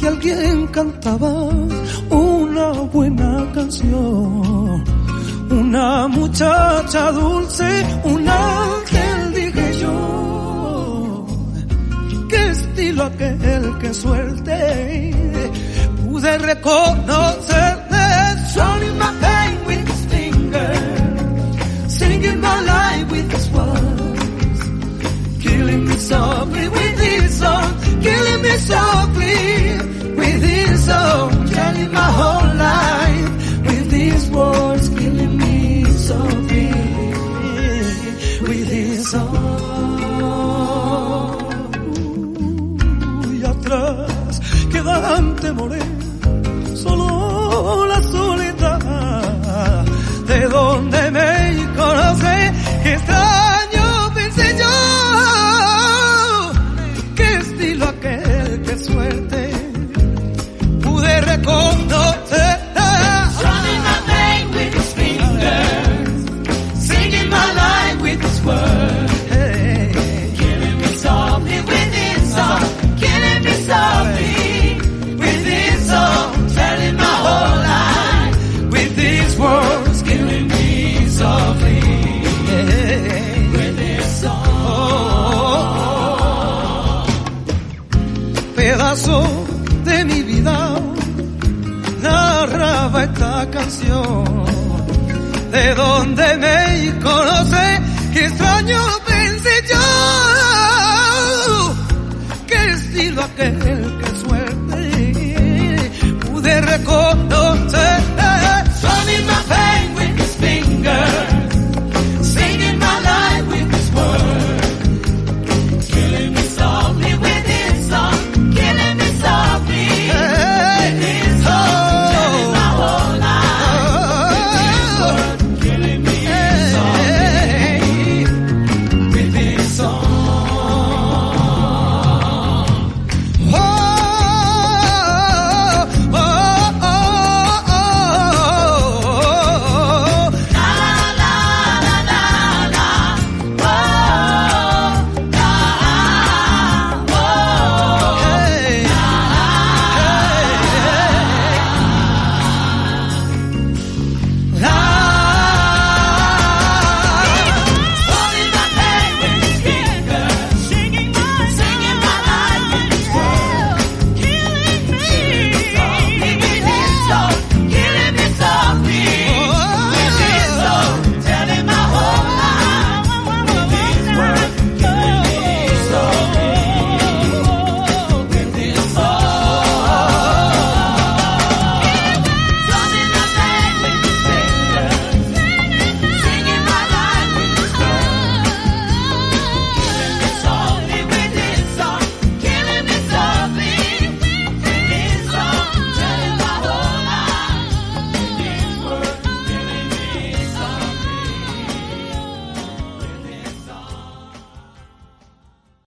que alguien cantaba una buena canción. Una muchacha dulce, un ángel, dije yo. Qué estilo aquel, qué suerte, pude reconocerle. Running my pain with his fingers, singing my life with his words, killing me softly with his song, killing me softly with his song, telling my whole life with his words, killing me softly with his song. Y atrás quedan temores, solo la soledad, de donde me conoce, qué extraño pensé yo, qué estilo aquel, qué suerte, pude reconocer. Running my pain with his fingers, singing my life with his words, killing me softly with his song, killing me softly with his song, telling my whole life with his words, killing me softly with his song. Pedazo de mi vida narraba esta canción, de donde me